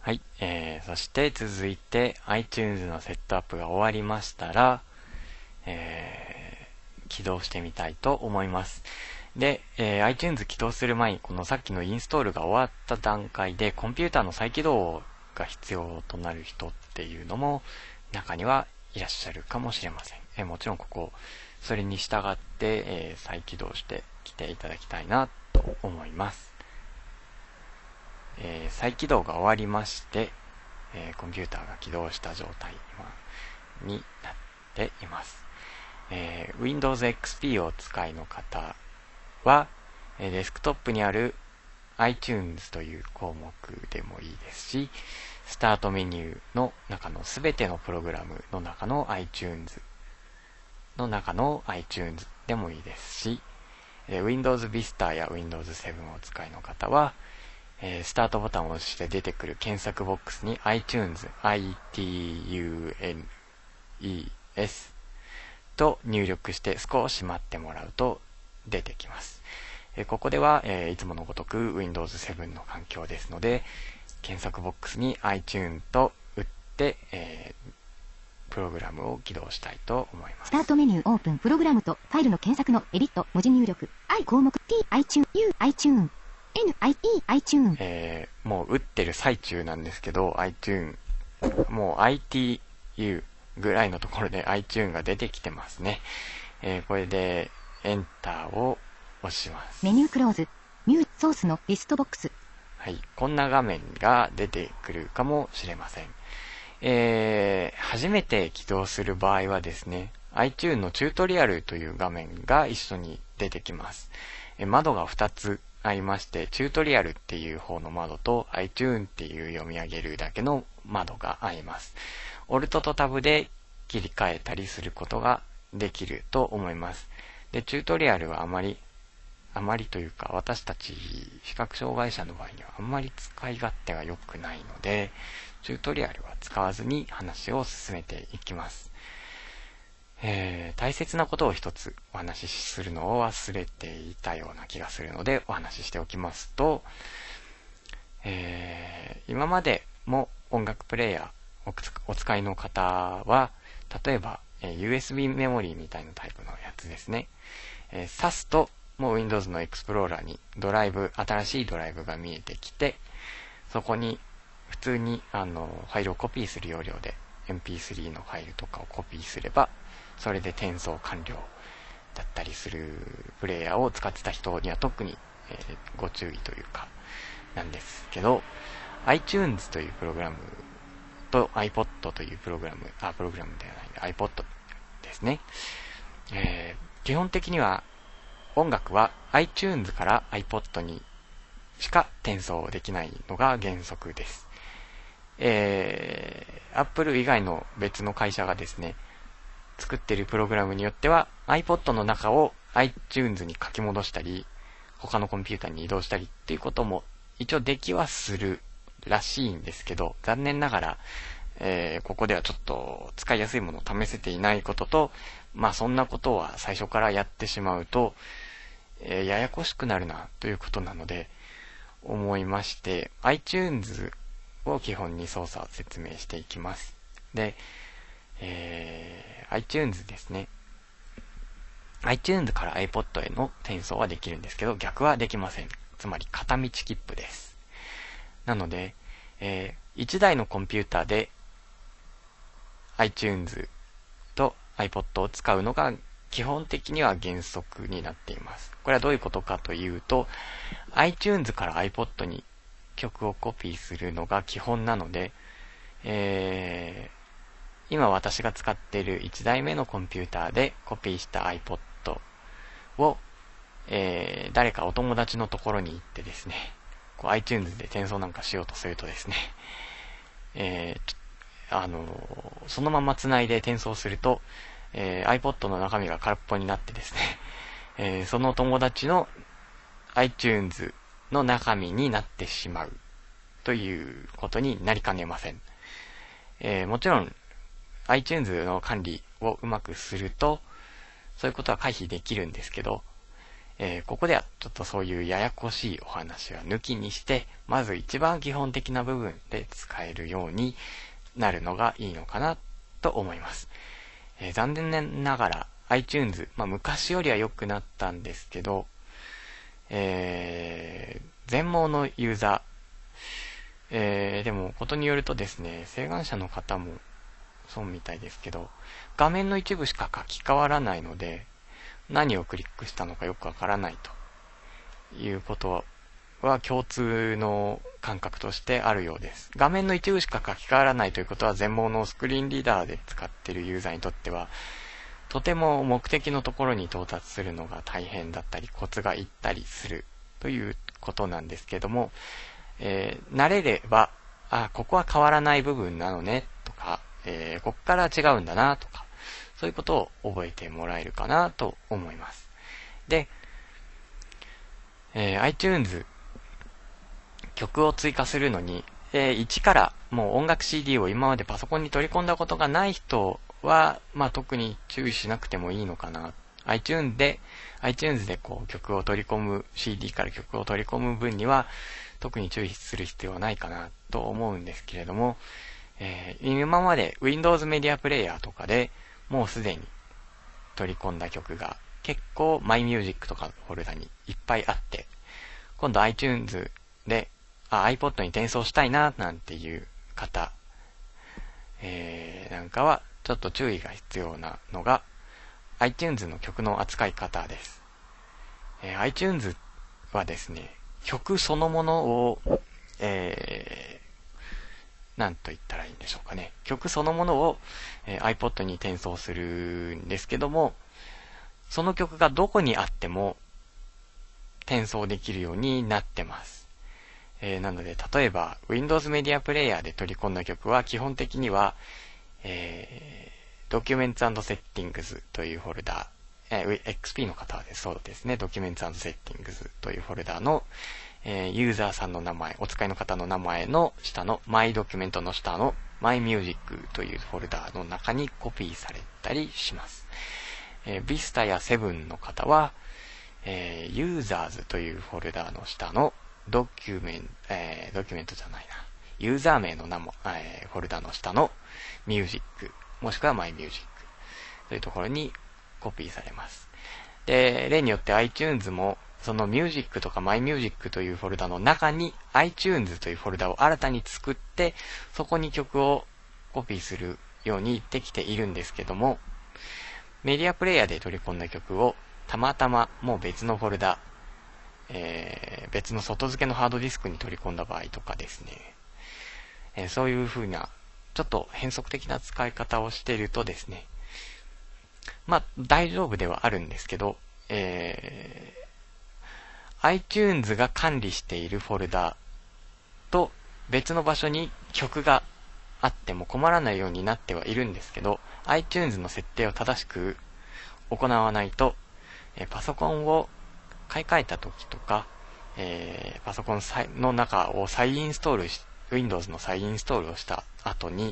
はい、そして続いて iTunes のセットアップが終わりましたら、起動してみたいと思います。で、iTunes 起動する前にこのさっきのインストールが終わった段階でコンピューターの再起動が必要となる人っていうのも中にはいらっしゃるかもしれません。もちろんそれに従って、再起動してきていただきたいなと思います。再起動が終わりまして、コンピューターが起動した状態になっています。Windows XP をお使いの方は、デスクトップにある iTunes という項目でもいいですし、スタートメニューの中のすべてのプログラムの中の iTunes の中の iTunes でもいいですし、Windows Vista や Windows 7をお使いの方は、スタートボタンを押して出てくる検索ボックスに iTunes、ITUNES と入力して少し待ってもらうと出てきます。ここでは、いつものごとく Windows 7の環境ですので、検索ボックスに iTunes と打って、プログラムを起動したいと思います。 スタートメニューオープンプログラムとファイルの検索のエディット文字入力 I 項目 T iTunes U iTunes NIE iTunes もう打ってる最中なんですけど iTunes もう ITU ぐらいのところで iTunes が出てきてますね。これでエンターを押します。 メニュークローズミューソースのリストボックス。 はい、こんな画面が出てくるかもしれません。初めて起動する場合はですね、iTunes のチュートリアルという画面が一緒に出てきます。窓が2つありまして、チュートリアルっていう方の窓と iTunes っていう読み上げるだけの窓があります。オルトとタブで切り替えたりすることができると思います。で、チュートリアルはあまりというか、私たち視覚障害者の場合にはあんまり使い勝手が良くないので、チュートリアルは使わずに話を進めていきます。大切なことを一つお話しするのを忘れていたような気がするのでお話ししておきますと、今までも音楽プレイヤーお使いの方は、例えば、USB メモリーみたいなタイプのやつですね。挿すともう Windows の Explorer に新しいドライブが見えてきて、そこに普通にファイルをコピーする要領で MP3 のファイルとかをコピーすれば、それで転送完了だったりするプレイヤーを使ってた人には特に、ご注意というかなんですけど、 iTunes というプログラムと iPod というプログラムではない iPod ですね。基本的には音楽は iTunes から iPod にしか転送できないのが原則です。Apple 以外の別の会社がですね、作っているプログラムによっては iPod の中を iTunes に書き戻したり、他のコンピューターに移動したりっていうことも一応できはするらしいんですけど、残念ながら、ここではちょっと使いやすいものを試せていないことと、そんなことは最初からやってしまうと、ややこしくなるなということなので思いまして、 iTunes を基本に操作を説明していきます。で、iTunes ですね。iTunes から iPod への転送はできるんですけど、逆はできません。つまり片道切符です。なので、1台のコンピューターで iTunes と iPod を使うのが基本的には原則になっています。これはどういうことかというと、 iTunes から iPod に曲をコピーするのが基本なので、今私が使っている1台目のコンピューターでコピーした iPod を、誰かお友達のところに行ってですね、iTunes で転送なんかしようとするとですね、そのまま繋いで転送すると、iPod の中身が空っぽになってですね、その友達の iTunes の中身になってしまうということになりかねません。もちろん iTunes の管理をうまくするとそういうことは回避できるんですけど、 ここではちょっとそういうややこしいお話は抜きにして、まず一番基本的な部分で使えるようになるのがいいのかなと思います。残念ながら iTunes、昔よりは良くなったんですけど、全盲のユーザー、でもことによるとですね、晴眼者の方もそうみたいですけど、画面の一部しか書き換わらないので、何をクリックしたのかよくわからないということは共通の感覚としてあるようです。画面の一部しか書き換わらないということは、全盲のスクリーンリーダーで使っているユーザーにとっては、とても目的のところに到達するのが大変だったり、コツがいったりするということなんですけども、慣れれば、ここは変わらない部分なのねとか、ここから違うんだなとか、そういうことを覚えてもらえるかなと思います。で、iTunes 曲を追加するのに、一からもう音楽 CD を今までパソコンに取り込んだことがない人は、特に注意しなくてもいいのかな。iTunes でこう曲を取り込む、CD から曲を取り込む分には特に注意する必要はないかなと思うんですけれども、今まで Windows Media Player とかでもうすでに取り込んだ曲が結構 MyMusic とかのフォルダにいっぱいあって、今度 iTunes でiPod に転送したいななんていう方、なんかはちょっと注意が必要なのが iTunes の曲の扱い方です。iTunes はですね、曲そのものを、なんと言ったらいいんでしょうかね。曲そのものを、iPod に転送するんですけども、その曲がどこにあっても転送できるようになってます。なので、例えば Windows Media Player で取り込んだ曲は基本的には、Documents and Settings というフォルダ、XP の方はそうですね、Documents and Settings というフォルダの、ユーザーさんの名前、お使いの方の名前の下の My Document の下の My Music というフォルダの中にコピーされたりします。Vista や Seven の方は、Users というフォルダの下のドキュメントじゃないな。ユーザー名のフォルダの下の Music、もしくは My Music というところにコピーされます。で、例によって iTunes もその Music とか My Music というフォルダの中に iTunes というフォルダを新たに作って、そこに曲をコピーするようにできているんですけども、メディアプレイヤーで取り込んだ曲をたまたまもう別のフォルダ、別の外付けのハードディスクに取り込んだ場合とかですね、そういう風なちょっと変則的な使い方をしているとですね、大丈夫ではあるんですけど、iTunes が管理しているフォルダと別の場所に曲があっても困らないようになってはいるんですけど、iTunes の設定を正しく行わないと、パソコンを買い替えた時とか、パソコンの中を再インストールし、Windows の再インストールをした後に、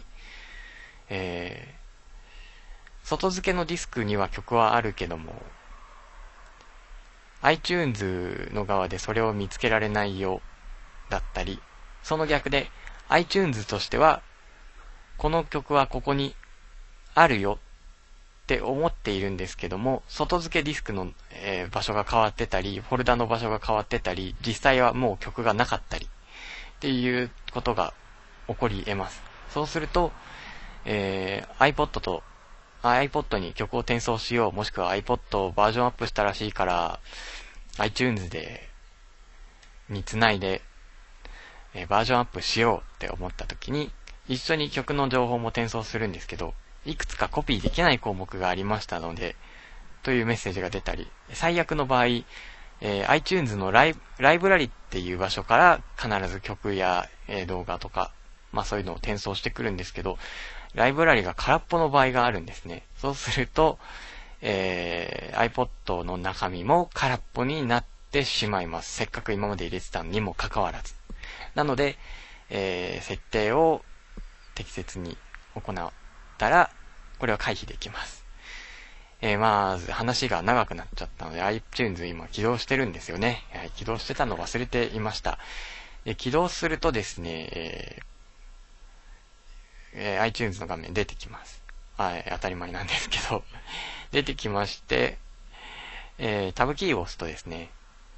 外付けのディスクには曲はあるけども、iTunes の側でそれを見つけられないよだったり、その逆で iTunes としてはこの曲はここにあるよって思っているんですけども、外付けディスクの、場所が変わってたり、フォルダの場所が変わってたり、実際はもう曲がなかったりっていうことが起こり得ます。そうすると、iPod に曲を転送しよう、もしくは iPod をバージョンアップしたらしいから iTunes につないで、バージョンアップしようって思った時に一緒に曲の情報も転送するんですけど、いくつかコピーできない項目がありましたのでというメッセージが出たり、最悪の場合、iTunes のライブラリっていう場所から必ず曲や、動画とか、そういうのを転送してくるんですけど、ライブラリが空っぽの場合があるんですね。そうすると、iPod の中身も空っぽになってしまいます。せっかく今まで入れてたのにもかかわらず。なので、設定を適切に行ったら、これは回避できます。 まず話が長くなっちゃったので iTunes 今起動してるんですよね。起動してたのを忘れていました。起動するとですね、iTunes の画面出てきます。当たり前なんですけど出てきまして、タブキーを押すとですね、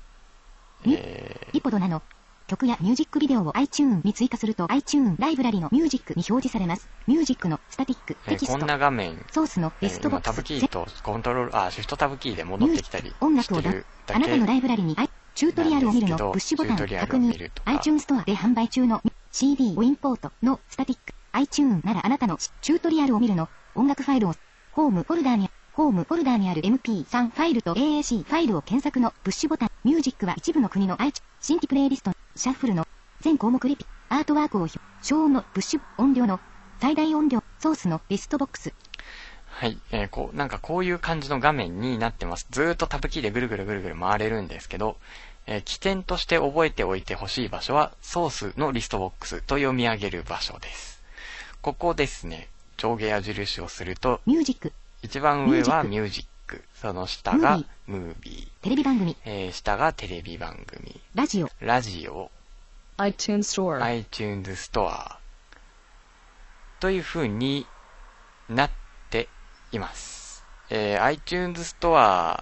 リポドナの曲やミュージックビデオを iTunes に追加すると iTunes ライブラリのミュージックに表示されます。ミュージックのスタティック、テキスト、 こんな画面、 ソースのベストボックス、 タブキーとコントロール、シフトタブキーで戻ってきたり音楽をしてるだけ。 あなたのライブラリにチュートリアルを見るのプッシュボタン確認。iTunes ストアで販売中の CD をインポートのスタティック。iTunes ならあなたのチュートリアルを見るの音楽ファイルをホームフォルダーにある MP3 ファイルと AAC ファイルを検索のプッシュボタン。ミュージックは一部の国の新規プレイリスト、シャッフルの全項目リピ、アートワークを消音のプッシュ、音量の最大音量、ソースのリストボックス。 はい、なんかこういう感じの画面になってます。ずーっとタブキーでぐるぐる回れるんですけど、起点として覚えておいてほしい場所はソースのリストボックスと読み上げる場所です。ここですね、上下矢印をすると、 ミュージック。 一番上はミュージック。その下がムービー。 テレビ番組。 下がテレビ番組。 ラジオ。 iTunes Store。という風になっています。iTunes Store は、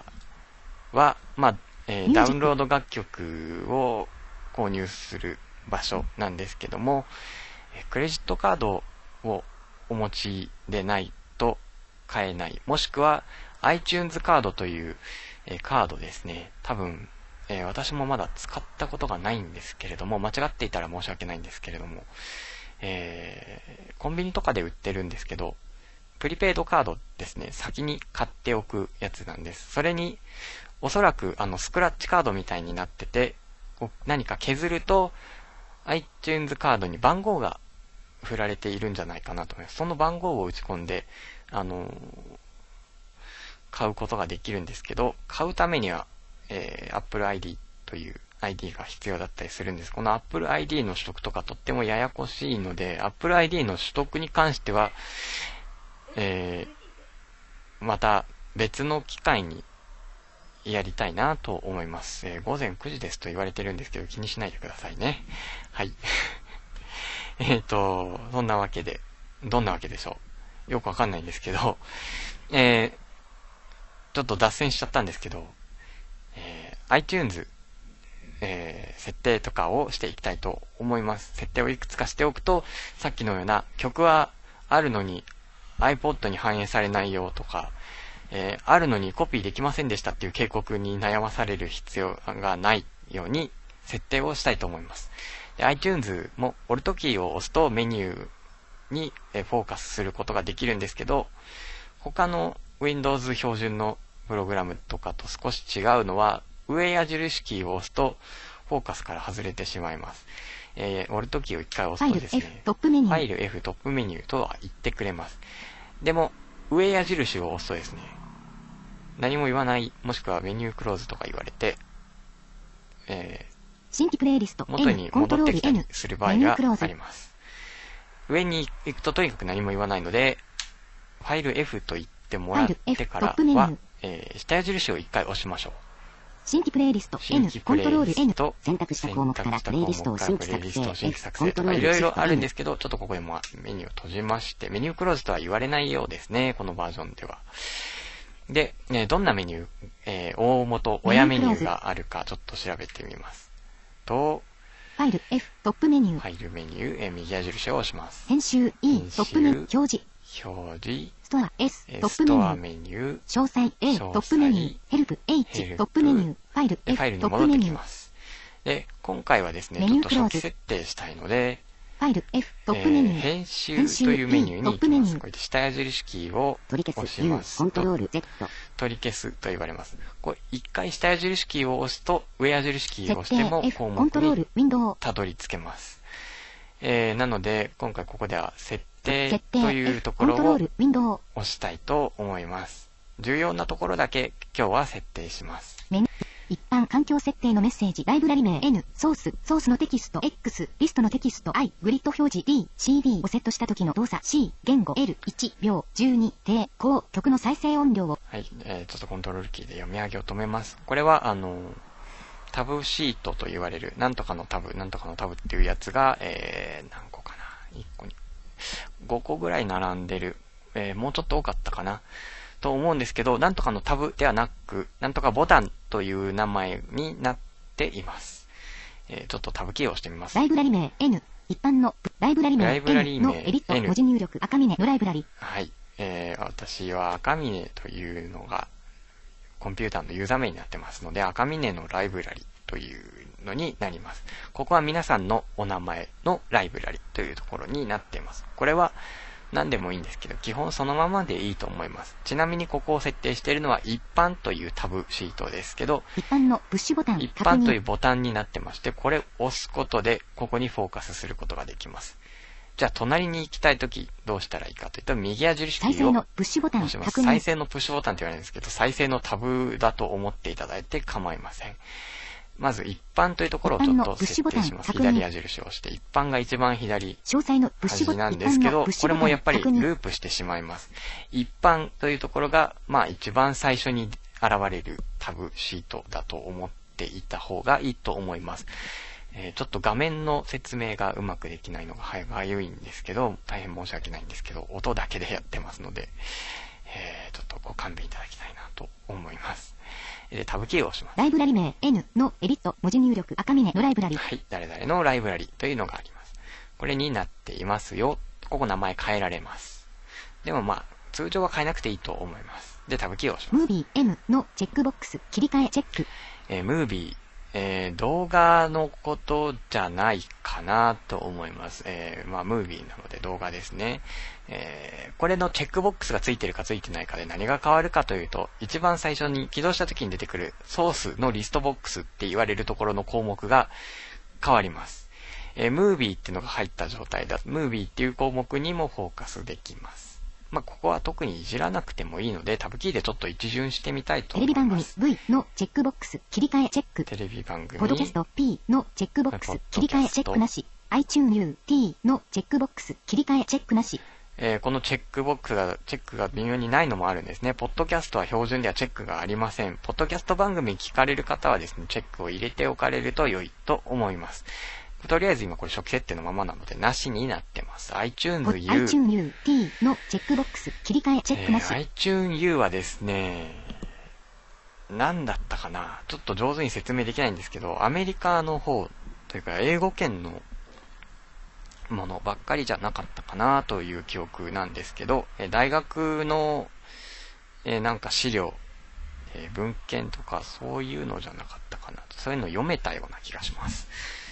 ダウンロード楽曲を購入する場所なんですけども、クレジットカードをお持ちでないと買えない。もしくは iTunes カードという、カードですね。多分、私もまだ使ったことがないんですけれども、間違っていたら申し訳ないんですけれども、コンビニとかで売ってるんですけど、プリペイドカードですね、先に買っておくやつなんです。それに、おそらくスクラッチカードみたいになってて、何か削ると iTunes カードに番号が振られているんじゃないかなと思います。その番号を打ち込んで、買うことができるんですけど、買うためには、Apple ID という ID が必要だったりするんです。この Apple ID の取得とかとってもややこしいので、Apple ID の取得に関しては、また別の機会にやりたいなと思います。午前9時ですと言われてるんですけど、気にしないでくださいね。はい。そんなわけで、どんなわけでしょう。よくわかんないんですけど、ちょっと脱線しちゃったんですけど、iTunes、設定とかをしていきたいと思います。設定をいくつかしておくと、さっきのような曲はあるのに iPod に反映されないよとか、あるのにコピーできませんでしたっていう警告に悩まされる必要がないように設定をしたいと思います。iTunes もオルトキーを押すとメニューにフォーカスすることができるんですけど、他の Windows 標準のプログラムとかと少し違うのは、上矢印キーを押すとフォーカスから外れてしまいます。オルトキーを一回押すとですね、ファイル F トップメニューとは言ってくれます。でも、上矢印を押すとですね、何も言わない、もしくはメニュークローズとか言われて、 新規プレイリスト元に戻ってきたりする場合があります。上に行くととにかく何も言わないので、ファイル F と言ってもらってからは、下矢印を一回押しましょう。 新規プレイリスト N コントロール N 選択した項目からプレイリストを新規作成とかいろいろあるんですけど、ちょっとここでもメニューを閉じまして、メニュークローズとは言われないようですね、このバージョンでは。で、どんなメニュー、大元、親メニューがあるかちょっと調べてみます。と、 ファイル F トップメニュー。 ファイルメニュー、右矢印を押します。 編集 E トップメニュー。表示。ストア S トップメニュー。詳細 A トップメニュー。ヘルプ H トップメニュー。ファイル F トップメニュー。 で、今回はですね、ちょっと初期設定したいので、 ファイル F トップメニュー。 編集というメニューに行きます。こうやって下矢印キーを押しますと、取り消すと言われます。これ一回下矢印キーを押すと、上矢印キーを押しても項目にたどり着けます。なので、今回ここでは設定というところを押したいと思います。重要なところだけ今日は設定します。 一般環境設定のメッセージ、ライブラリ名 N、ソースのテキスト X、リストのテキスト I、グリッド表示 D、CD をセットした時の動作 C、言語 L、1秒、12、低、高、曲の再生音量を。 はい、ちょっとコントロールキーで読み上げを止めます。これは、タブシートと言われる、なんとかのタブっていうやつが、何個かな ?1 個に。5個ぐらい並んでる。もうちょっと多かったかなと思うんですけど、なんとかのタブではなく、なんとかボタンという名前になっています。ちょっとタブキーを押してみます。 ライブラリ名 N、一般のライブラリ名 N のエディット文字入力、赤峰のライブラリ。 はい。私は赤峰というのがコンピューターのユーザー名になってますので、赤峰のライブラリというのになります。ここは皆さんのお名前のライブラリというところになっています。これは何でもいいんですけど、基本そのままでいいと思います。ちなみにここを設定しているのは一般というタブシートですけど、 一般のプッシュボタン、 一般というボタンになってまして、これを押すことでここにフォーカスすることができます。じゃあ隣に行きたいときどうしたらいいかというと、右矢印キーを再生のプッシュボタン押します。再生のプッシュボタンって言われるんですけど、再生のタブだと思っていただいて構いません。まず一般というところをちょっと設定します。左矢印を押して、一般が一番左端なんですけど、これもやっぱりループしてしまいます。一般というところが、一番最初に現れるタブシートだと思っていた方がいいと思います。ちょっと画面の説明がうまくできないのが歯ゆいんですけど、大変申し訳ないんですけど、音だけでやってますので、ちょっとご勘弁いただきたいなと思います。で、タブキーを押します。 ライブラリ名 N のエディット文字入力、赤峰のライブラリ。 はい、誰々のライブラリというのがあります。これになっていますよ。ここ名前変えられます。でも通常は変えなくていいと思います。で、タブキーを押します。 ムービー M のチェックボックス、切り替えチェック。 ムービー、動画のことじゃないかなと思います。ムービーなので動画ですね。これのチェックボックスがついてるかついてないかで何が変わるかというと、一番最初に起動した時に出てくるソースのリストボックスって言われるところの項目が変わります。ムービーっていうのが入った状態だと、ムービーっていう項目にもフォーカスできます。ここは特にいじらなくてもいいので、タブキーでちょっと一巡してみたいと思います。 テレビ番組 V のチェックボックス、切り替えチェック。 テレビ番組。 ポッドキャスト P のチェックボックス、切り替えチェックなし。iTunes U T のチェックボックス、切り替えチェックなし。 このチェックが微妙にないのもあるんですね。ポッドキャストは標準ではチェックがありません。ポッドキャスト番組聞かれる方はですね、チェックを入れておかれると良いと思います。とりあえず今これ初期設定のままなのでなしになってます。iTunes U T のチェックボックス、切り替えチェックなし。 iTunes U はですね、何だったかな、ちょっと上手に説明できないんですけど、アメリカの方というか英語圏のものばっかりじゃなかったかなという記憶なんですけど、大学のなんか資料、文献とかそういうのじゃなかったかな、そういうの読めたような気がします。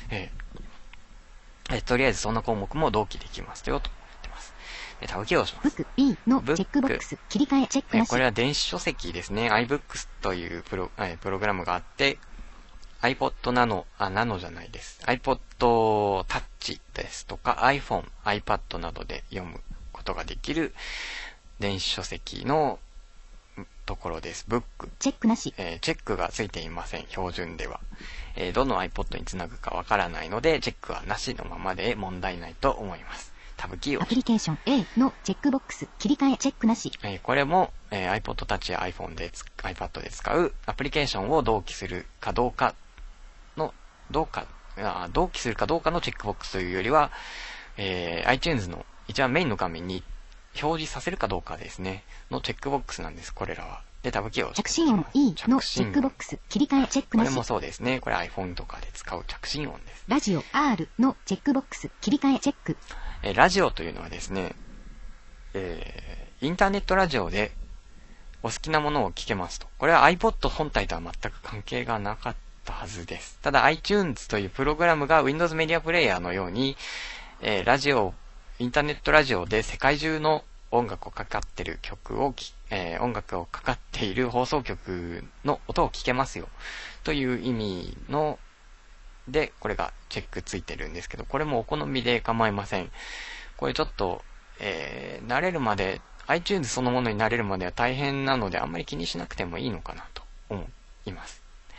とりあえずそんな項目も同期できますよと言ってます。タブキーを押します。 Book B のチェックボックス、切り替えチェックなし。 これは電子書籍ですね。iBooks というプログラムがあって、iPod Nano じゃないです。iPod Touch ですとか iPhone、iPad などで読むことができる電子書籍のところです。Book。 チェックなし。 チェックがついていません。標準では。どの iPod につなぐかわからないので、チェックはなしのままで問題ないと思います。タブキーを。 アプリケーション A のチェックボックス、切り替えチェックなし。 これも、iPod Touch や iPhone で、iPad で使うアプリケーションを同期するかどうかのチェックボックスというよりは、iTunes の一番メインの画面に表示させるかどうかですね、のチェックボックスなんです、これらは。で、タブキーを押します。 着信音 E のチェックボックス、切り替えチェックなし。 これもそうですね。これ iPhone とかで使う着信音です。 ラジオ R のチェックボックス、切り替えチェック。 ラジオというのはですね、インターネットラジオでお好きなものを聞けますと。これは iPod 本体とは全く関係がなかったはずです。ただ iTunes というプログラムが Windows メディアプレイヤーのように、インターネットラジオで世界中の音楽をかかっている音楽をかかっている放送局の音を聞けますよという意味ので、これがチェックついてるんですけど、これもお好みで構いません。これちょっと、慣れるまで iTunes そのものに慣れるまでは大変なので、あんまり気にしなくてもいいのかなと思います。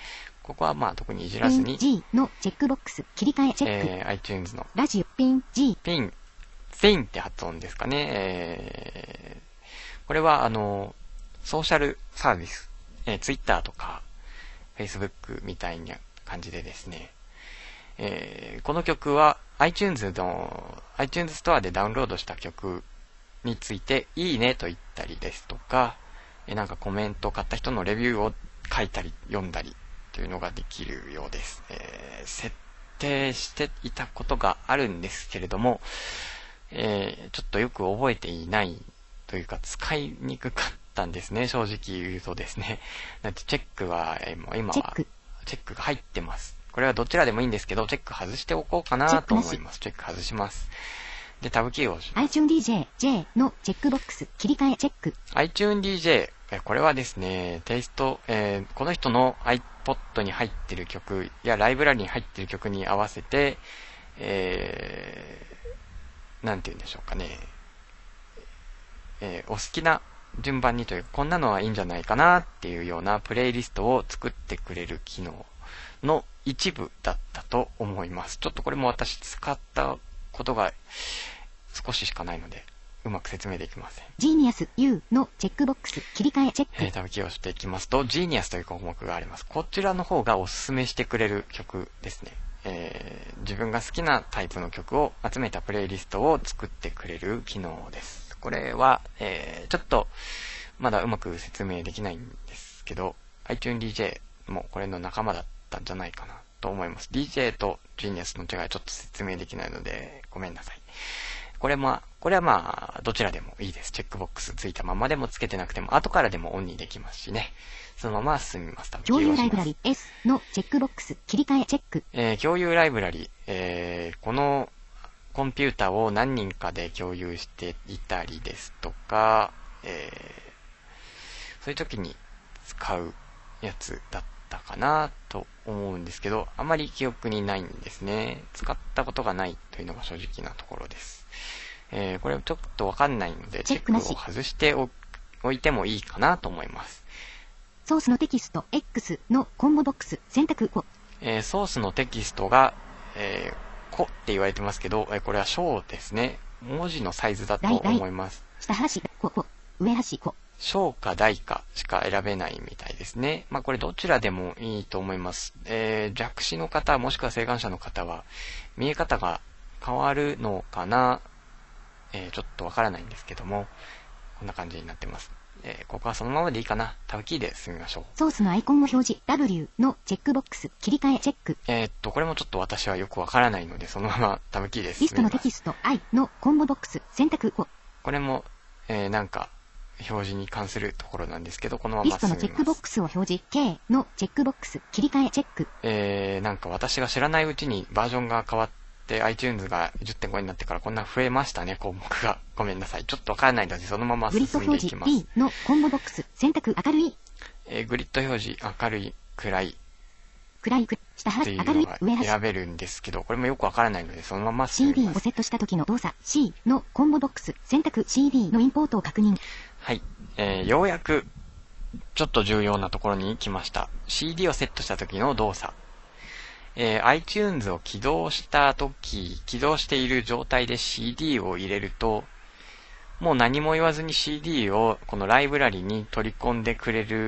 ここはまあ特にいじらずに、 G のチェックボックス、切り替えチェック。 iTunes のラジオ、ピン、G。 ピンって発音ですかね。これはソーシャルサービス、Twitter とか Facebook みたいな感じでですね、この曲は iTunes ストアでダウンロードした曲についていいねと言ったりですとか、なんかコメント買った人のレビューを書いたり読んだりというのができるようです。設定していたことがあるんですけれども、ちょっとよく覚えていないというか使いにくかったんですね、正直言うとですね。だってチェックは今はチェックが入ってます。これはどちらでもいいんですけど、チェック外しておこうかなと思います。チェック外します。で、タブキーを押します。 iTunes DJ のチェックボックス、切り替えチェック。 iTunes DJ、これはですね、テイスト、この人の iPod に入ってる曲やライブラリに入ってる曲に合わせて、なんて言うんでしょうかね、お好きな順番にというか、こんなのはいいんじゃないかなっていうようなプレイリストを作ってくれる機能の一部だったと思います。ちょっとこれも私使ったことが少ししかないので、うまく説明できません。 Genius U のチェックボックス、切り替えチェック。 タブキーを押していきますと、Genius という項目があります。こちらの方がおすすめしてくれる曲ですね。自分が好きなタイプの曲を集めたプレイリストを作ってくれる機能です。これは、ちょっとまだうまく説明できないんですけど、iTunes DJ もこれの仲間だったんじゃないかなと思います。DJ と Genius の違いちょっと説明できないのでごめんなさい。これはまあどちらでもいいです。チェックボックスついたままでもつけてなくても後からでもオンにできますしね。そのまま進みます。 共有ライブラリ S のチェックボックス、切り替えチェック。 共有ライブラリ、このコンピューターを何人かで共有していたりですとか、そういう時に使うやつだったかなと思うんですけど、あまり記憶にないんですね。使ったことがないというのが正直なところです。これちょっとわかんないので、チェックを外しておいてもいいかなと思います。 ソースのテキスト X のコンボボックス、選択5。 ソースのテキストが、個って言われてますけど、これは小ですね。文字のサイズだと思います。 下端、上端、 小か大かしか選べないみたいですね。まあこれどちらでもいいと思います。弱視の方もしくは晴眼者の方は見え方が変わるのかな、ちょっとわからないんですけども、こんな感じになってます。ここはそのままでいいかな。タブキーで進みましょう。 ソースのアイコンを表示 W のチェックボックス、切り替えチェック。 これもちょっと私はよくわからないので、そのままタブキーで進みます。 リストのテキスト I のコンボボックス、選択5。 これも、なんか表示に関するところなんですけど、このまま進みます。 リストのチェックボックスを表示 K のチェックボックス、切り替えチェック。 なんか私が知らないうちにバージョンが変わって、iTunes が 10.5 になってからこんな増えましたね、項目が。ごめんなさい。ちょっとわからないので、そのまま進んでいきます。 グリッド表示 B のコンボボックス、選択明るい。 グリッド表示、明るい、暗い。 下端、 明るい、上端。選べるんですけど、これもよくわからないので、そのまま進みます。 CD をセットした時の動作 C のコンボボックス、選択 CD のインポートを確認。 はい。ようやく、ちょっと重要なところに来ました。CD をセットした時の動作。iTunes を起動した時、起動している状態で CD を入れると、もう何も言わずに CD をこのライブラリに取り込んでくれる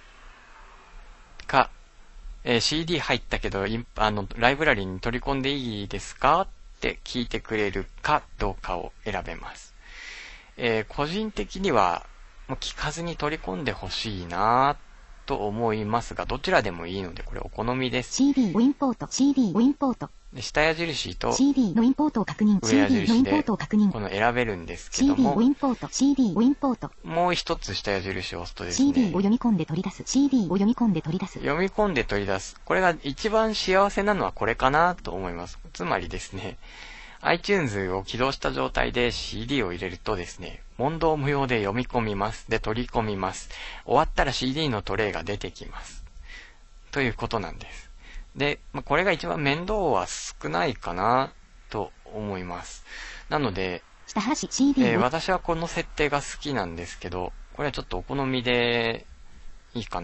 か、CD 入ったけど、ライブラリに取り込んでいいですかって聞いてくれるかどうかを選べます。個人的には、もう聞かずに取り込んでほしいなと思いますが、どちらでもいいので、これお好みです。 CD をインポート、CD をインポート。 下矢印と CD のインポートを確認、 上矢印でこの選べるんですけども、 CD をインポート、CD をインポート。 もう一つ下矢印を押すとですね、 CD を読み込んで取り出す、CD を読み込んで取り出す。 読み込んで取り出す。これが一番幸せなのはこれかなと思います。つまりですね、iTunes を起動した状態で CD を入れるとですね、問答無用で読み込みます。で、取り込みます。終わったら CD のトレイが出てきます。ということなんです。で、これが一番面倒は少ないかなと思います。なので、 下端 CD 私はこの設定が好きなんですけど、これはちょっとお好みでいいかな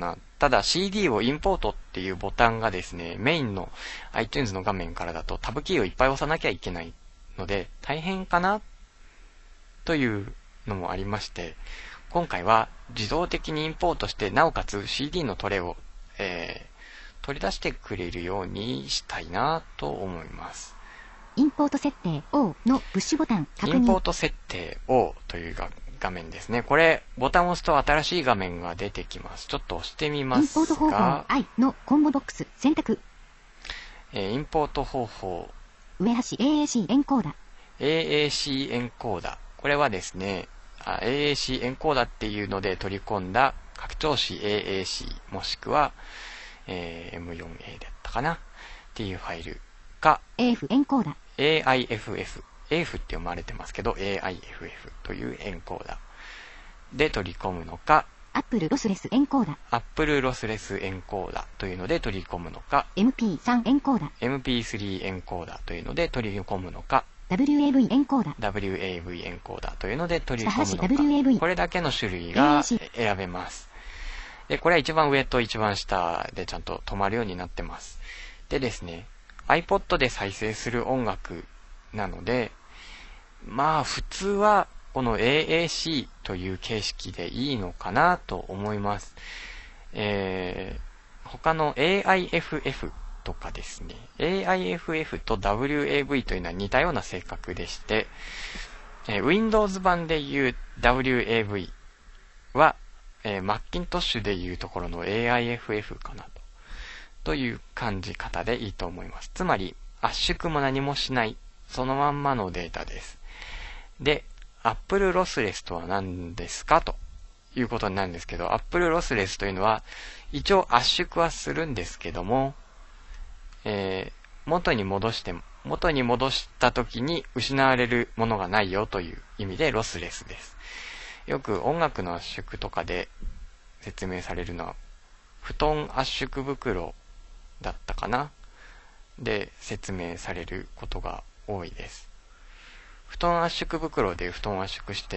ただ CD をインポートっていうボタンがですね、メインの iTunes の画面からだとタブキーをいっぱい押さなきゃいけないので大変かなというのもありまして、今回は自動的にインポートして、なおかつ CD のトレを、取り出してくれるようにしたいなと思います。 インポート設定 O のプッシュボタン確認。 インポート設定 O という画面ですね。これボタンを押すと新しい画面が出てきます。ちょっと押してみますが。 インポート方法 I のコンボボックス選択。 インポート方法。 上端 AAC エンコーダ。 AAC エンコーダ。これはですね、AAC エンコーダっていうので取り込んだ拡張子 AAC もしくは、M4A だったかなっていうファイルが AF エンコーダ。 AIFF。AF って読まれてますけど AIFF というエンコーダで取り込むのか、 Apple ロスレスエンコーダ。 Apple ロスレスエンコーダというので取り込むのか、 MP3 エンコーダ。 MP3 エンコーダというので取り込むのか、 WAV エンコーダ。 WAV エンコーダというので取り込むのか、 WAV これだけの種類が選べます。で、これは一番上と一番下でちゃんと止まるようになってます。でですね、iPod で再生する音楽なので、まあ普通はこの AAC という形式でいいのかなと思います。他の AIFF とかですね、AIFF と WAV というのは似たような性格でして、Windows 版でいう WAV は、マッキントッシュでいうところの AIFF かなという感じ方でいいと思います。つまり圧縮も何もしないそのまんまのデータです。で、Apple ロスレスとは何ですかということになるんですけど、Apple ロスレスというのは一応圧縮はするんですけども、元に戻した時に失われるものがないよという意味でロスレスです。よく音楽の圧縮とかで説明されるのは布団圧縮袋だったかなで説明されることが多いです。布団圧縮袋で布団を圧縮して、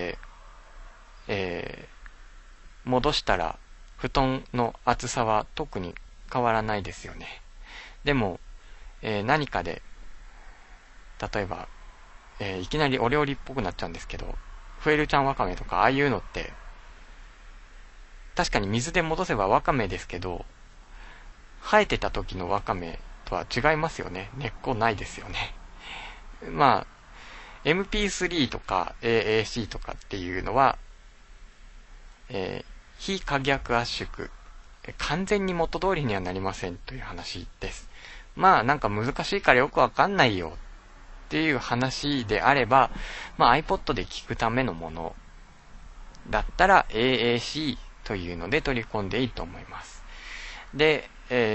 戻したら布団の厚さは特に変わらないですよね。でも、何かで例えば、いきなりお料理っぽくなっちゃうんですけど、フエルちゃんわかめとかああいうのって確かに水で戻せばわかめですけど、生えてた時のわかめとは違いますよね。根っこないですよね。まあ MP3 とか AAC とかっていうのは、非可逆圧縮、完全に元通りにはなりませんという話です。まあなんか難しいからよくわかんないよっていう話であれば、まあ iPod で聞くためのものだったら AAC というので取り込んでいいと思います。で、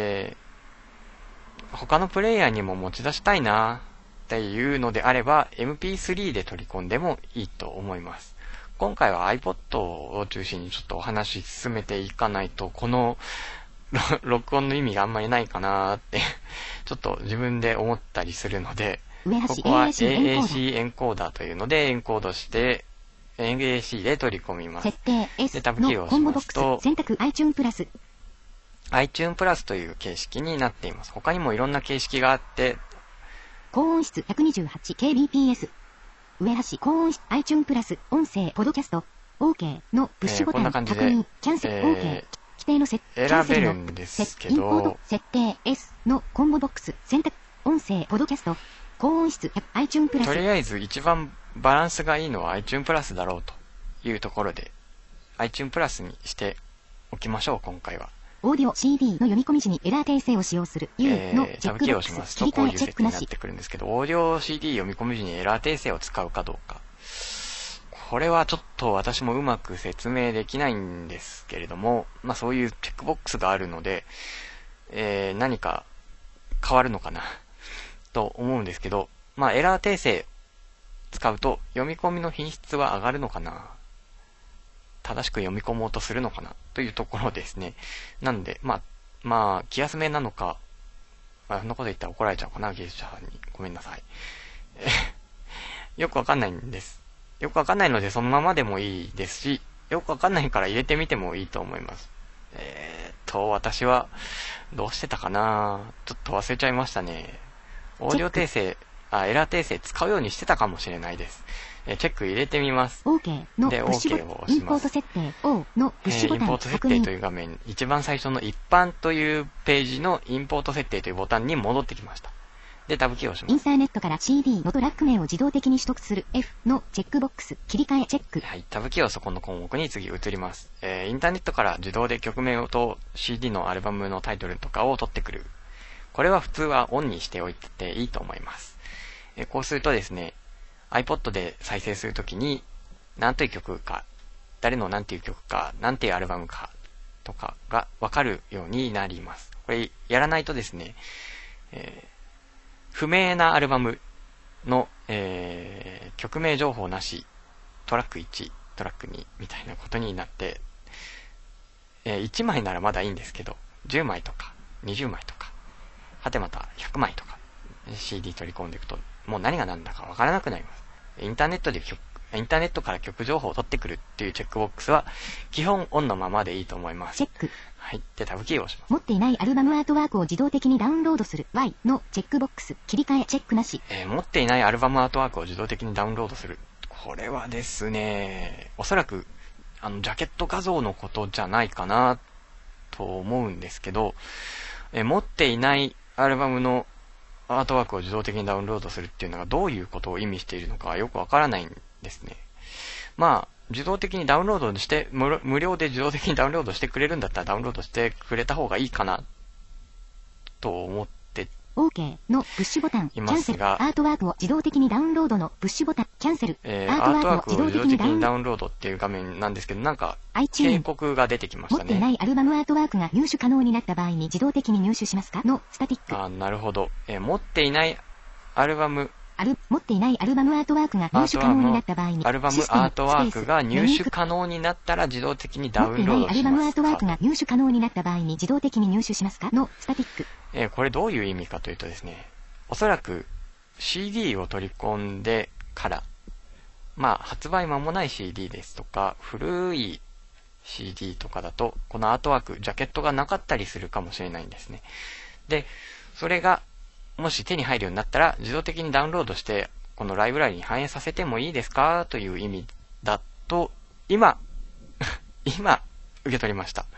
他のプレイヤーにも持ち出したいなっていうのであれば MP3 で取り込んでもいいと思います。今回は iPod を中心にちょっとお話進めていかないとこの録音の意味があんまりないかなってちょっと自分で思ったりするので、ここは AAC エンコーダーというのでエンコードして AAC で取り込みます。 設定 S でタブキーを押しますと選択 iTunes プラス iTunes プラスという形式になっています。他にもいろんな形式があって、 高音質 128kbps 上端高音質 iTunes プラス音声ポッドキャスト OK のプッシュボタン確認キャンセル OK 規定の選べるんですけど、 インポート設定 S のコンボボックス選択音声ポッドキャスト高音質 iTunes プラス、 とりあえず一番バランスがいいのは iTunes プラスだろうというところで iTunes プラスにしておきましょう。今回はオーディオ CD の読み込み時にエラー訂正を使用する U のチェックボックス切り替えチェックなし。 になってくるんですけど、オーディオ CD 読み込み時にエラー訂正を使うかどうか、これはちょっと私もうまく説明できないんですけれども、まあそういうチェックボックスがあるので、何か変わるのかなと思うんですけど、まあエラー訂正使うと読み込みの品質は上がるのかな、正しく読み込もうとするのかなというところですね。なので、まあ気休めなのか、そんなこと言ったら怒られちゃうかな、芸術者に。ごめんなさい。よくわかんないんです。よくわかんないのでそのままでもいいですし、よくわかんないから入れてみてもいいと思います。 私はどうしてたかな、ちょっと忘れちゃいましたね。オーディオ訂正、エラー訂正使うようにしてたかもしれないです。チェック入れてみます。 OK ので、 プッシュ OK ボタン、 を押します。 インポート設定 O のプッシュボタン、 インポート設定という画面、一番最初の一般というページのインポート設定というボタンに戻ってきました。で、タブキーを押します。 インターネットから CD のトラック名を自動的に取得する F のチェックボックス、切り替えチェック。 はい、タブキーはそこの項目に次移ります。インターネットから自動で曲名と CD のアルバムのタイトルとかを取ってくる。これは普通はオンにしておいていいと思います。こうするとですね、iPod で再生するときに何という曲か、誰の何ていう曲か、何ていうアルバムかとかがわかるようになります。これやらないとですね、不明なアルバムの、曲名情報なし、トラック1、トラック2みたいなことになって、1枚ならまだいいんですけど、10枚とか20枚とか、はてまた100枚とか CD 取り込んでいくと、もう何が何だかわからなくなります。インターネットから曲情報を取ってくるっていうチェックボックスは基本オンのままでいいと思います。 チェック。 はい。で、タブキーを押します。 持っていないアルバムアートワークを自動的にダウンロードする Y のチェックボックス、切り替えチェックなし。 持っていないアルバムアートワークを自動的にダウンロードする。これはですね、おそらくジャケット画像のことじゃないかなと思うんですけど、持っていないアルバムのアートワークを自動的にダウンロードするっていうのがどういうことを意味しているのかよくわからないんですね。まあ、自動的にダウンロードして、無料で自動的にダウンロードしてくれるんだったらダウンロードしてくれた方がいいかなと思って OK のプッシュボタン、キャンセル、アがートワークを自動的にダウンロードのプッシュボタン、キャンセル、 アートワークを自動的にダウンロードっていう画面なんですけど、なんか警告が出てきましたね。 持っていないアルバムアートワークが入手可能になった場合に自動的に入手しますかのスタティック。 なるほど。持っていないアルバム持っていないアルバムアートワークが入手可能になった場合に、 アルバムアートワークが入手可能になったら自動的にダウンロードします。 持っていないアルバムアートワークが入手可能になった場合に自動的に入手しますかのスタティック。 これどういう意味かというとですね、おそらく CD を取り込んでから、まあ発売間もない CD ですとか、古い CD とかだと、このアートワーク、ジャケットがなかったりするかもしれないんですね。で、それがもし手に入るようになったら自動的にダウンロードしてこのライブラリに反映させてもいいですかという意味だと今受け取りました。こ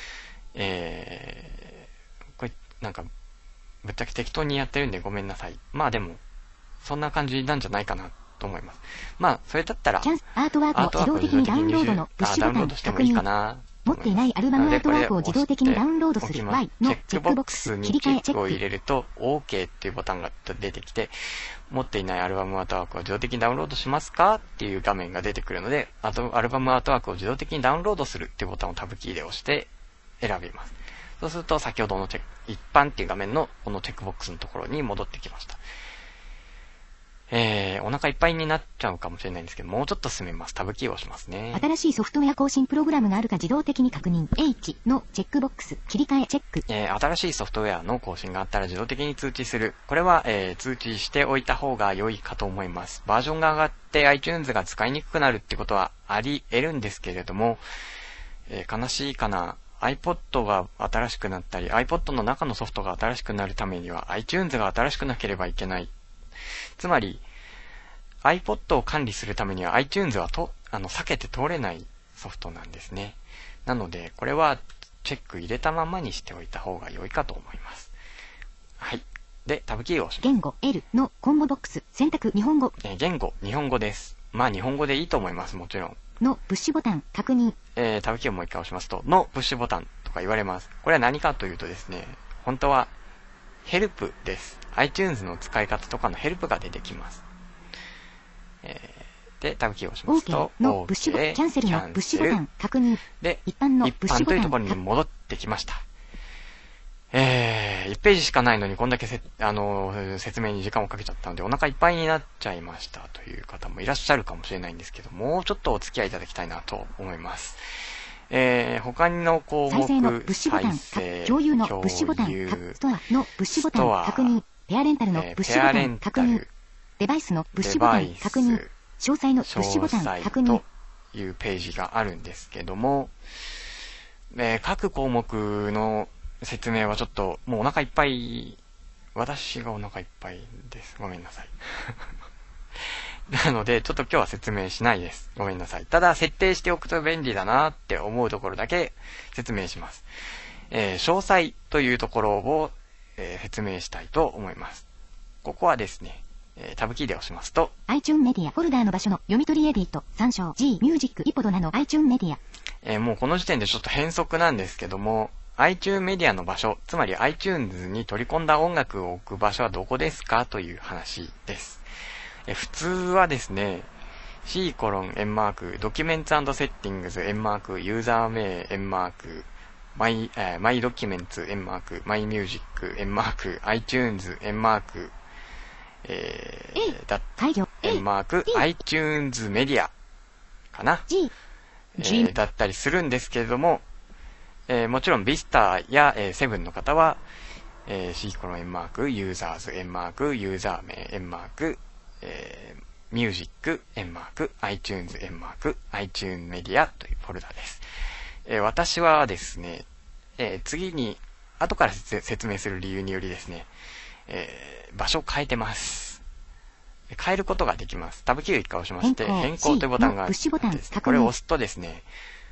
れなんかぶっちゃけ適当にやってるんでごめんなさい。まあでもそんな感じなんじゃないかなと思います。まあそれだったらアートワークを自動的にダウンロードのプッシュボタンしてもいいかな。 持っていないアルバムアートワークを自動的にダウンロードする Y のチェックボックス、切り替えチェックを入れると OK っていうボタンが出てきて、持っていないアルバムアートワークを自動的にダウンロードしますかっていう画面が出てくるので、アルバムアートワークを自動的にダウンロードするっていうボタンをタブキーで押して選びます。そうすると先ほどの一般っていう画面のこのチェックボックスのところに戻ってきました。お腹いっぱいになっちゃうかもしれないんですけど、もうちょっと進めます。タブキーを押しますね。 新しいソフトウェア更新プログラムがあるか自動的に確認。H のチェックボックス、切り替えチェック。 新しいソフトウェアの更新があったら自動的に通知する。これは、通知しておいた方が良いかと思います。バージョンが上がって iTunes が使いにくくなるってことはあり得るんですけれども、悲しいかな。iPod が新しくなったり、iPod の中のソフトが新しくなるためには iTunes が新しくなければいけない。つまり、iPod を管理するためには iTunes は避けて通れないソフトなんですね。なので、これはチェック入れたままにしておいた方が良いかと思います。はい。で、タブキーを押します。 言語 L のコンボボックス、選択日本語。 言語、日本語です。まあ日本語でいいと思います、もちろん。 のプッシュボタン、確認。 タブキーをもう一回押しますと、のプッシュボタンとか言われます。これは何かというとですね、本当はヘルプです。iTunes の使い方とかのヘルプが出てきます。で、タブキーを押しますと、 OK のプッシュボタン、キャンセルのプッシュボタン、確認。 で、 一般のプッシュボタンというところに戻ってきました。1ページしかないのにこんだけ説明に時間をかけちゃったのでお腹いっぱいになっちゃいましたという方もいらっしゃるかもしれないんですけど、もうちょっとお付き合いいただきたいなと思います。他の項目、 再生のプッシュボタン、共有のプッシュボタン、ストアのプッシュボタン、確認。ペアレンタルのプッシュボタン、確認。デバイスのプッシュボタン、確認。詳細のプッシュボタン、確認。 というページがあるんですけども、 各項目の説明はちょっともうお腹いっぱい、私がお腹いっぱいです。ごめんなさい。なのでちょっと今日は説明しないです。ごめんなさい。ただ設定しておくと便利だなって思うところだけ説明します。詳細というところを、説明したいと思います。ここはですね、タブキーで押しますと iTunes メディアフォルダーの場所の読み取りエディット参照 G ミュージックイポドナの iTunes メディア、もうこの時点でちょっと変則なんですけども、iTunes メディアの場所、つまり iTunes に取り込んだ音楽を置く場所はどこですかという話です。普通はですね、C:円マーク、ドキュメンツ&セッティングズ、円マーク、ユーザー名、円マーク、マイドキュメンツ、円マーク、マイミュージック、円マーク、iTunes、円マーク、円マーク、iTunes メディアかな、だったりするんですけれども、もちろん Vista や、7の方は、C:円マーク、ユーザーズ、円マーク、ユーザー名、円マーク、ミュージック、円マーク、iTunes、円マーク、iTunes メディアというフォルダです。私はですね、次に、後から説明する理由によりですね、場所を変えてます。変えることができます。タブキーを1回押しまして、変更というボタンがあって、これを押すとですね、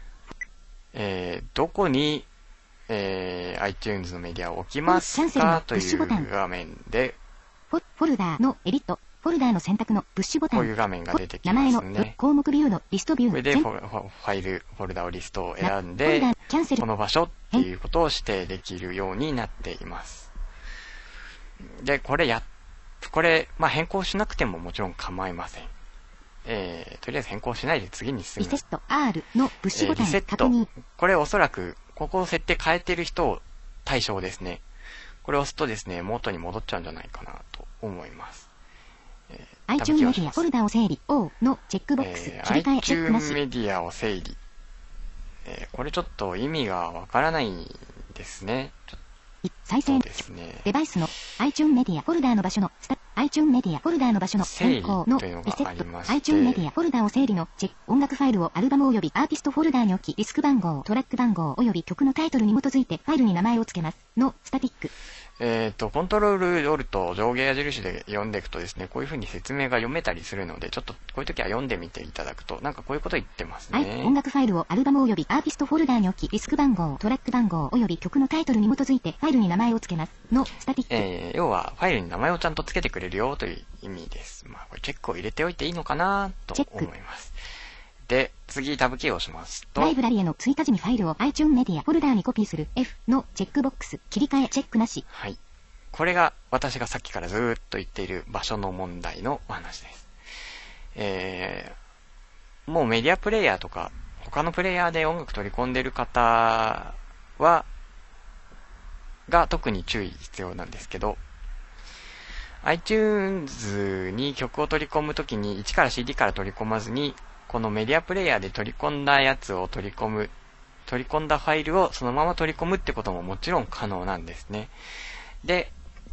どこに、iTunes のメディアを置きますかという画面で、 フォルダーのエディット、フォルダーの選択のプッシュボタン。 こういう画面が出てきますね。 名前の項目ビューのリストビュー。 これでファイル、フォルダをリストを選んで、この場所っていうことを指定できるようになっています。で、これ、変更しなくてももちろん構いません。とりあえず変更しないで次に進みます。 リセット R のプッシュボタン。 リセット。これおそらく、ここを設定変えてる人を対象ですね。これを押すとですね、元に戻っちゃうんじゃないかなと思います。 iTunes メディアフォルダを整理 O のチェックボックス切り替えチェックなし。 iTunes メディアを整理。これちょっと意味がわからないんですね。 再生ですね。 デバイスの iTunes メディアフォルダの場所のiTunes メディアフォルダの場所の変更のリセット iTunes メディアフォルダを整理のチェック音楽ファイルをアルバム及びアーティストフォルダに置きディスク番号トラック番号及び曲のタイトルに基づいてファイルに名前を付けますのスタティック。 コントロールオルト上下矢印で読んでいくとですね、こういう風に説明が読めたりするので、ちょっとこういう時は読んでみていただくと、なんかこういうこと言ってますね。 音楽ファイルをアルバム及びアーティストフォルダに置き、ディスク番号、トラック番号及び曲のタイトルに基づいてファイルに名前を付けますのスタティック。要はファイルに名前をちゃんと付けてくれるよという意味です。まあこれチェックを入れておいていいのかなと思います。で、次タブキーを押しますと、 ライブラリへの追加時にファイルを iTunes メディアフォルダにコピーする F のチェックボックス切り替えチェックなし。 はい。これが私がさっきからずーっと言っている場所の問題のお話です。もうメディアプレイヤーとか他のプレイヤーで音楽取り込んでいる方が特に注意必要なんですけど、iTunes に曲を取り込むときに1から CD から取り込まずに、このメディアプレイヤーで取り込んだやつを取り込んだファイルをそのまま取り込むってことももちろん可能なんですね。で、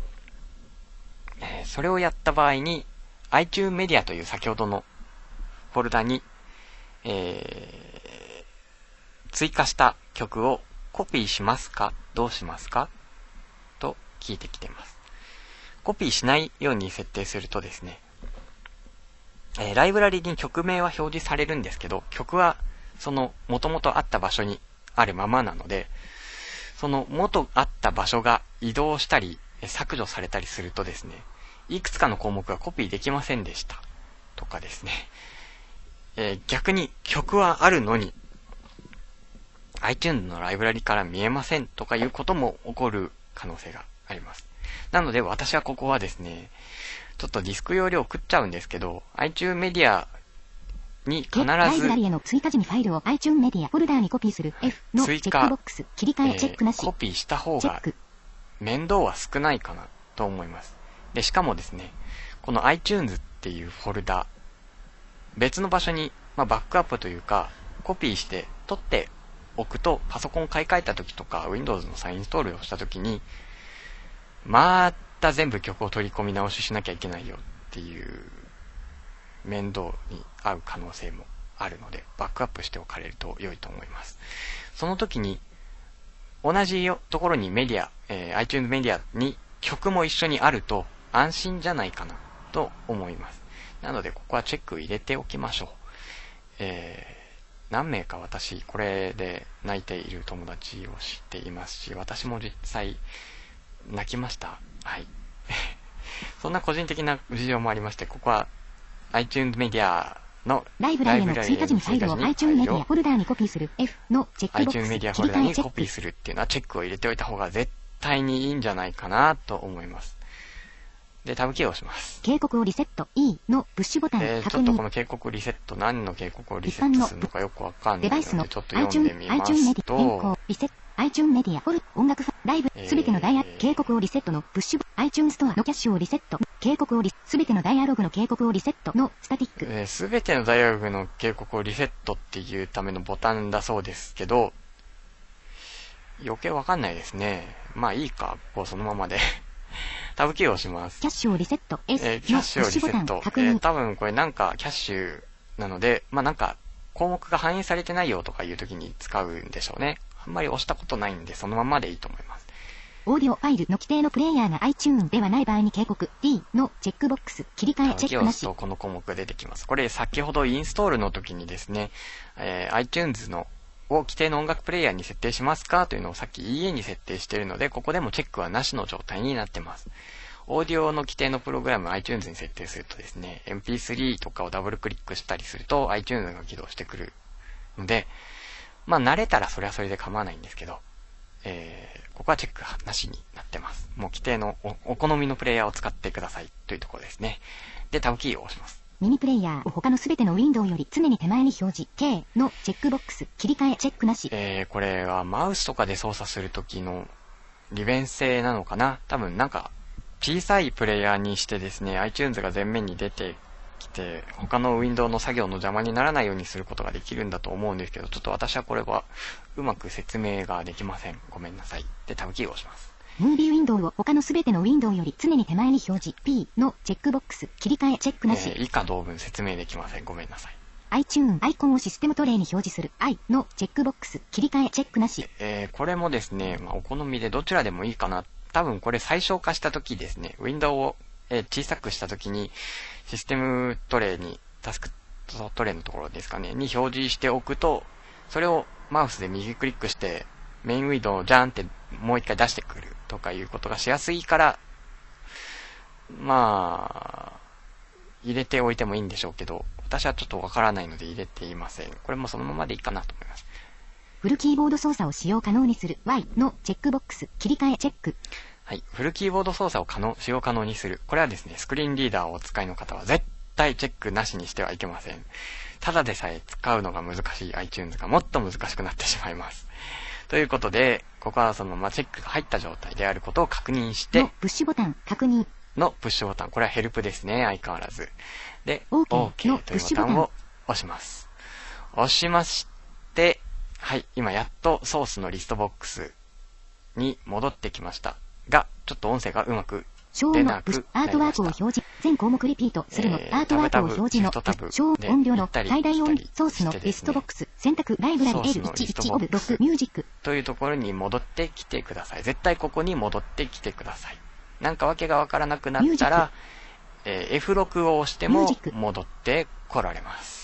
それをやった場合に iTunes メディアという先ほどのフォルダに、追加した曲をコピーしますかどうしますかと聞いてきています。コピーしないように設定するとですね、ライブラリに曲名は表示されるんですけど、曲はその元々あった場所にあるままなので、その元あった場所が移動したり削除されたりするとですね、いくつかの項目がコピーできませんでしたとかですね、逆に曲はあるのに iTunes のライブラリから見えませんとかいうことも起こる可能性があります。なので私はここはですね、ちょっとディスク容量を食っちゃうんですけど、iTunes メディアに必ずライブラリへの追加時にファイルを iTunes メディアフォルダにコピーする F のチェックボックス切り替えチェックなし。 コピーした方が面倒は少ないかなと思います。で、しかもですね、この iTunes っていうフォルダ、別の場所に、バックアップというか、コピーして取っておくと、パソコンを買い替えた時とか、Windows の再インストールをした時に、また全部曲を取り込み直ししなきゃいけないよっていう面倒に遭う可能性もあるので、バックアップしておかれると良いと思います。その時に同じところにメディア、iTunes メディアに曲も一緒にあると安心じゃないかなと思います。なのでここはチェック入れておきましょう。何名か私これで泣いている友達を知っていますし、私も実際泣きました。はい。そんな個人的な事情もありまして、ここは iTunes メディアのライブラリへの追加時にファイルを iTunes メディアフォルダーにコピーする F のチェックボックス iTunes メディアフォルダーにコピーするっていうのはチェックを入れておいた方が絶対にいいんじゃないかなと思います。で、タブキーを押します。 警告をリセット E のプッシュボタン確認。 ちょっとこの警告リセット、何の警告をリセットするのかよくわかんないので、ちょっと読んでみますと、 iTunes メディアフォル音楽ライブすべてのダイヤ警告をリセットのプッシュ iTunes ストアのキャッシュをリセット警告をすべてのダイアログの警告をリセットのスタティックすべてのダイアログの警告をリセットっていうためのボタンだそうですけど、余計わかんないですね。まあいいか、こうそのままでタブキーを押します。 キャッシュをリセット S のキャッシュをリセット。 確認多分これなんかキャッシュなので、まあなんか項目が反映されてないよとかいう時に使うんでしょうね。あんまり押したことないんでそのままでいいと思います。 オーディオファイルの規定のプレイヤーが iTunes ではない場合に警告 D のチェックボックス切り替えチェックなし。 この項目が出てきます。これ先ほどインストールの時にですね、iTunes のを規定の音楽プレイヤーに設定しますかというのをさっき EA に設定しているので、ここでもチェックはなしの状態になってます。オーディオの規定のプログラムを iTunes に設定するとですね、MP3 とかをダブルクリックしたりすると iTunes が起動してくるので、まあ慣れたらそれはそれで構わないんですけど、ここはチェックなしになってます。もう規定の お好みのプレイヤーを使ってくださいというところですね。で、タブキーを押します。 ミニプレイヤーを他のすべてのウィンドウより常に手前に表示 K のチェックボックス切り替えチェックなし。 これはマウスとかで操作するときの利便性なのかな。多分なんか小さいプレイヤーにしてですね、iTunes が前面に出てきて他のウィンドウの作業の邪魔にならないようにすることができるんだと思うんですけど、ちょっと私はこれはうまく説明ができません。ごめんなさい。で、タブキーを押します。 ムービーウィンドウを他のすべてのウィンドウより常に手前に表示 P のチェックボックス切り替えチェックなし。 以下同文説明できません。ごめんなさい。 iTunes アイコンをシステムトレイに表示する I のチェックボックス切り替えチェックなし。 これもですね、まあ、お好みでどちらでもいいかな。多分これ最小化したときですね、ウィンドウを、小さくしたときにシステムトレイにタスクトレイのところですかね、に表示しておくと、それをマウスで右クリックしてメインウィンドウをジャーンってもう一回出してくるとかいうことがしやすいから、まあ入れておいてもいいんでしょうけど、私はちょっとわからないので入れていません。これもそのままでいいかなと思います。 フルキーボード操作を使用可能にする Y のチェックボックス切り替えチェック。 はい、フルキーボード操作を使用可能にする。これはですね、スクリーンリーダーをお使いの方は絶対チェックなしにしてはいけません。ただでさえ使うのが難しい iTunes がもっと難しくなってしまいます。ということで、ここはそのままチェックが入った状態であることを確認して、 プッシュボタン確認のプッシュボタン、これはヘルプですね、相変わらず。で、 OK というボタンを押します。押しまして、はい、今やっとソースのリストボックスに戻ってきましたが、ちょっと音声がうまく出なくアートワークを表示、全項目リピートするの、アートワークを表示の小音量の最大音ソースのリストボックス選択ライブラリ L11 オブ6ミュージックというところに戻ってきてください。絶対ここに戻ってきてください。なんかわけがわからなくなったら、F6 を押しても戻って来られます。